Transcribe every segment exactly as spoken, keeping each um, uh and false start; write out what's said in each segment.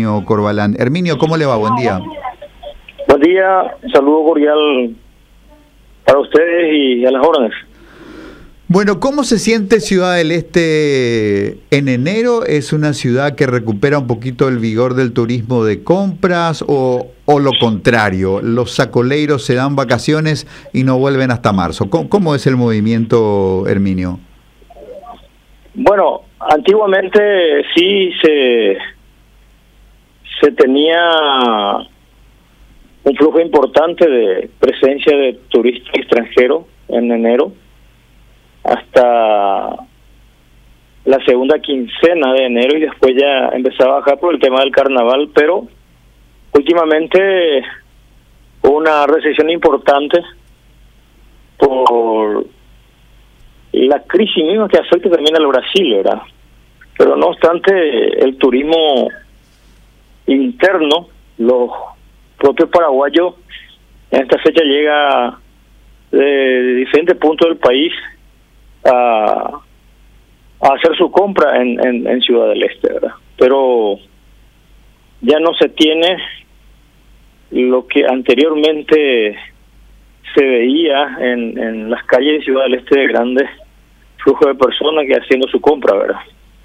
Herminio Corbalán. Herminio, ¿cómo le va? Buen día. Buen día, saludo cordial para ustedes y a las órdenes. Bueno, ¿cómo se siente Ciudad del Este en enero? ¿Es una ciudad que recupera un poquito el vigor del turismo de compras o, o lo contrario? ¿Los sacoleiros se dan vacaciones y no vuelven hasta marzo? ¿Cómo, cómo es el movimiento, Herminio? Bueno, antiguamente sí se, se tenía un flujo importante de presencia de turistas extranjeros en enero, hasta la segunda quincena de enero, y después ya empezaba a bajar por el tema del carnaval, pero últimamente hubo una recesión importante por la crisis misma que afecta también al Brasil, ¿verdad? Pero no obstante, el turismo interno, los propios paraguayos en esta fecha llega de diferentes puntos del país a, a hacer su compra en, en, en Ciudad del Este, ¿verdad? Pero ya no se tiene lo que anteriormente se veía en, en las calles de Ciudad del Este, de grandes flujos de personas que haciendo su compra, ¿verdad?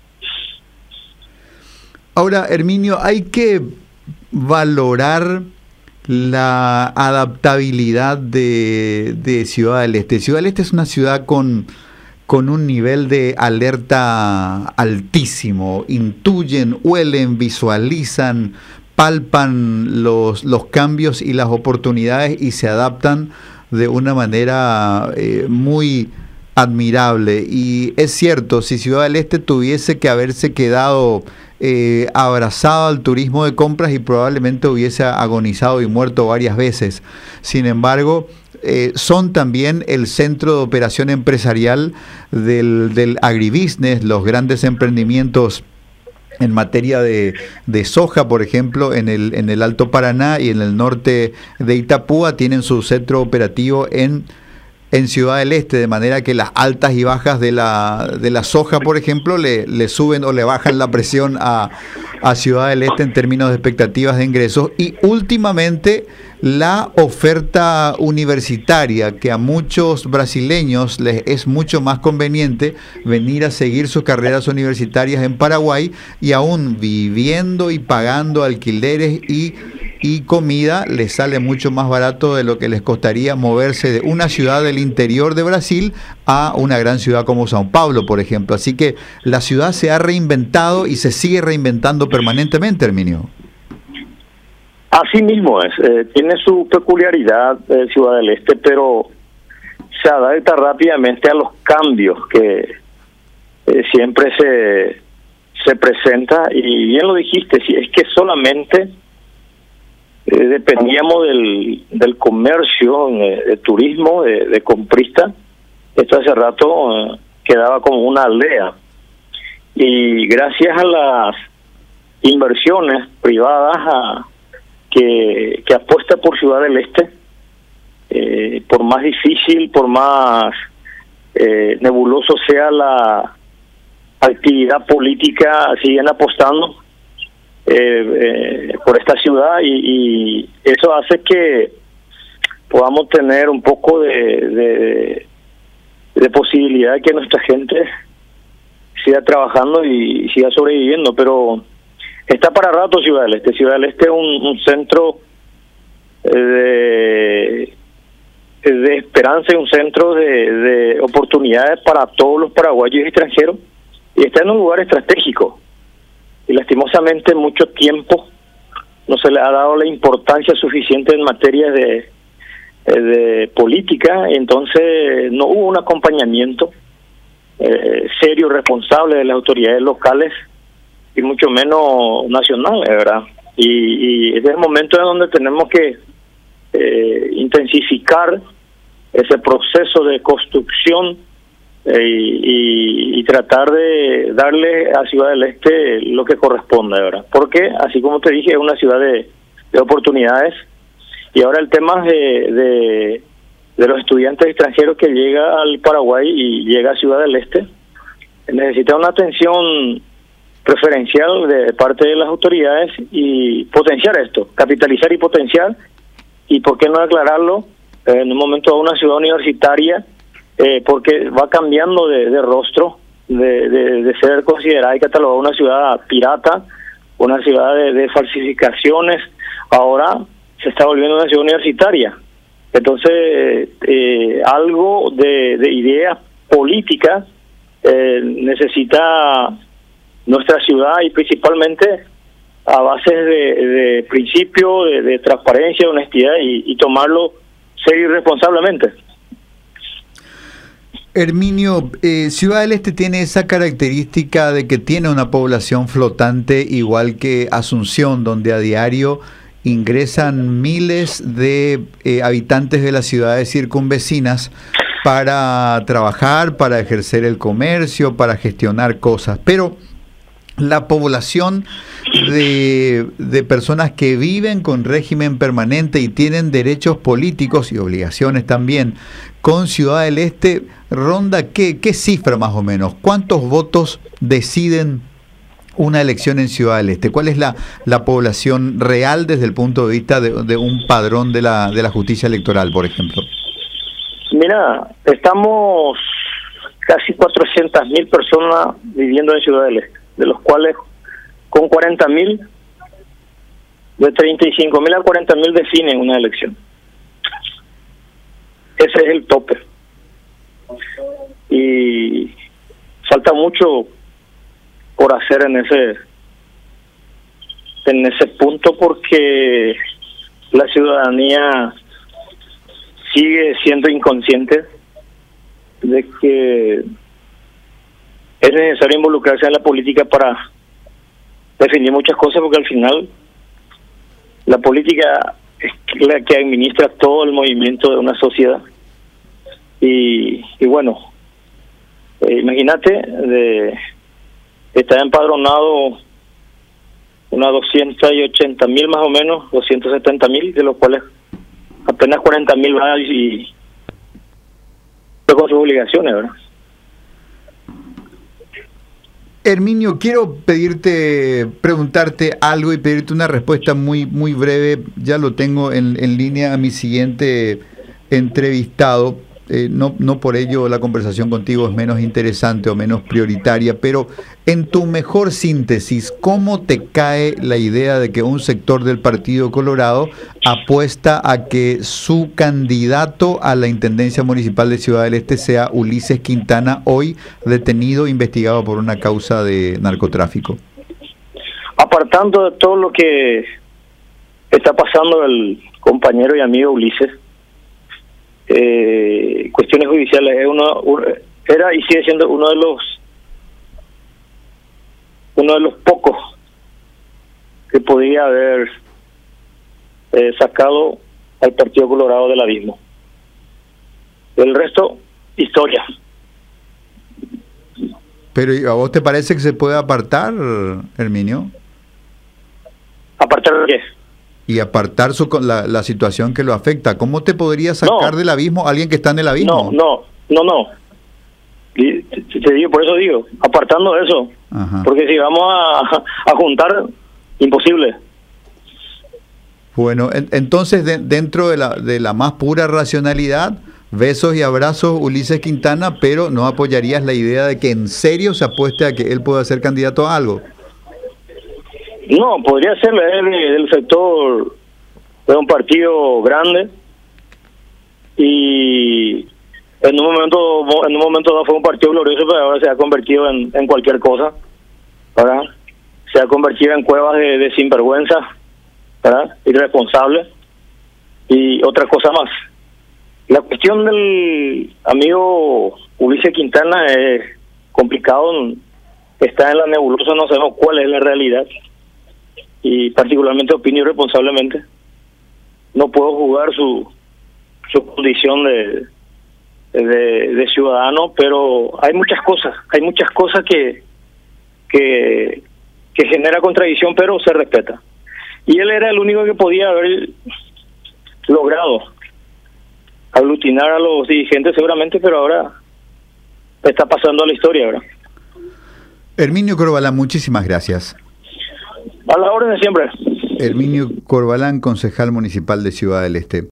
Ahora, Herminio, hay que valorar la adaptabilidad de, de Ciudad del Este. Ciudad del Este es una ciudad con, con un nivel de alerta altísimo. Intuyen, huelen, visualizan, palpan los, los cambios y las oportunidades y se adaptan de una manera eh, muy admirable. Y es cierto, si Ciudad del Este tuviese que haberse quedado eh, abrazado al turismo de compras y probablemente hubiese agonizado y muerto varias veces. Sin embargo, eh, son también el centro de operación empresarial del, del agribusiness, los grandes emprendimientos en materia de, de soja, por ejemplo, en el, en el Alto Paraná y en el norte de Itapúa tienen su centro operativo en en Ciudad del Este, de manera que las altas y bajas de la de la soja, por ejemplo, le, le suben o le bajan la presión a, a Ciudad del Este en términos de expectativas de ingresos. Y últimamente la oferta universitaria, que a muchos brasileños les es mucho más conveniente venir a seguir sus carreras universitarias en Paraguay, y aún viviendo y pagando alquileres y y comida les sale mucho más barato de lo que les costaría moverse de una ciudad del interior de Brasil a una gran ciudad como São Paulo, por ejemplo. Así que la ciudad se ha reinventado y se sigue reinventando permanentemente, Herminio. Así mismo es, eh, tiene su peculiaridad eh, Ciudad del Este, pero se adapta rápidamente a los cambios que eh, siempre se, se presenta, y bien lo dijiste, si es que solamente Eh, dependíamos del, del comercio, eh, de turismo, de, de comprista. Esto hace rato eh, quedaba como una aldea, y gracias a las inversiones privadas a, que, que apuesta por Ciudad del Este, eh, por más difícil, por más eh, nebuloso sea la actividad política, siguen apostando Eh, eh, por esta ciudad, y, y eso hace que podamos tener un poco de, de, de posibilidad de que nuestra gente siga trabajando y siga sobreviviendo. Pero está para rato Ciudad del Este. Ciudad del Este es un, un centro de, de esperanza y un centro de, de oportunidades para todos los paraguayos y extranjeros, y está en un lugar estratégico. Y lastimosamente mucho tiempo no se le ha dado la importancia suficiente en materia de, de política, y entonces no hubo un acompañamiento eh, serio, responsable de las autoridades locales y mucho menos nacionales, ¿verdad? Y, y es el momento en donde tenemos que eh, intensificar ese proceso de construcción Eh, y, y tratar de darle a Ciudad del Este lo que corresponde, ¿verdad? Porque, así como te dije, es una ciudad de, de oportunidades, y ahora el tema de, de, de los estudiantes extranjeros que llega al Paraguay y llega a Ciudad del Este, necesita una atención preferencial de parte de las autoridades y potenciar esto, capitalizar y potenciar, y por qué no aclararlo eh, en un momento a una ciudad universitaria, eh, porque va cambiando de, de rostro, de, de, de ser considerada y catalogada una ciudad pirata, una ciudad de, de falsificaciones, ahora se está volviendo una ciudad universitaria. Entonces, eh, algo de, de ideas políticas eh, necesita nuestra ciudad, y principalmente a base de, de principio, de, de transparencia, de honestidad, y, y tomarlo serio y responsablemente. Herminio, eh, Ciudad del Este tiene esa característica de que tiene una población flotante, igual que Asunción, donde a diario ingresan miles de eh, habitantes de las ciudades circunvecinas para trabajar, para ejercer el comercio, para gestionar cosas. Pero la población de, de personas que viven con régimen permanente y tienen derechos políticos y obligaciones también con Ciudad del Este ronda qué, qué cifra más o menos, cuántos votos deciden una elección en Ciudad del Este, cuál es la, la población real desde el punto de vista de, de un padrón de la, de la justicia electoral, por ejemplo. Mira, estamos casi cuatrocientas mil personas viviendo en Ciudad del Este, de los cuales con cuarenta mil, de treinta y cinco mil a cuarenta mil definen una elección. Ese es el tope. Y falta mucho por hacer en ese en ese punto, porque la ciudadanía sigue siendo inconsciente de que es necesario involucrarse en la política para definir muchas cosas, porque al final la política es la que administra todo el movimiento de una sociedad. Y, y bueno, eh, imagínate, de está empadronado unas doscientos ochenta mil más o menos, doscientos setenta mil, de los cuales apenas cuarenta mil van y, y con sus obligaciones, ¿verdad? Herminio, quiero pedirte, preguntarte algo y pedirte una respuesta muy muy breve. Ya lo tengo en, en línea a mi siguiente entrevistado. Eh, no, no por ello la conversación contigo es menos interesante o menos prioritaria, pero en tu mejor síntesis, ¿cómo te cae la idea de que un sector del Partido Colorado apuesta a que su candidato a la Intendencia Municipal de Ciudad del Este sea Ulises Quintana, hoy detenido, investigado por una causa de narcotráfico? Apartando de todo lo que está pasando el compañero y amigo Ulises, Eh, cuestiones judiciales, es uno, uno era y sigue siendo uno de los uno de los pocos que podía haber eh, sacado al Partido Colorado del abismo. El resto, historia. Pero ¿a vos te parece que se puede apartar, Herminio? ¿Apartar de qué? Y apartar su, la, la situación que lo afecta. ¿Cómo te podría sacar no, del abismo alguien que está en el abismo? No, no, no, no. Te, te digo, por eso digo, apartando eso. Ajá. Porque si vamos a, a juntar, imposible. Bueno, en, entonces de, dentro de la, de la más pura racionalidad, besos y abrazos Ulises Quintana, pero no apoyarías la idea de que en serio se apueste a que él pueda ser candidato a algo. No, podría ser del sector de un partido grande, y en un momento en un momento fue un partido glorioso, pero ahora se ha convertido en, en cualquier cosa, ¿verdad? Se ha convertido en cuevas de, de sinvergüenza, ¿verdad? Irresponsable, y otra cosa más. La cuestión del amigo Ulises Quintana es complicado, está en la nebulosa, no sabemos cuál es la realidad. Y particularmente opino irresponsablemente. No puedo jugar su su condición de, de de ciudadano, pero hay muchas cosas, hay muchas cosas que que que genera contradicción, pero se respeta. Y él era el único que podía haber logrado aglutinar a los dirigentes seguramente, pero ahora está pasando a la historia, ¿verdad? Herminio Corbalán, muchísimas gracias. A la orden de siempre. Herminio Corbalán, concejal municipal de Ciudad del Este.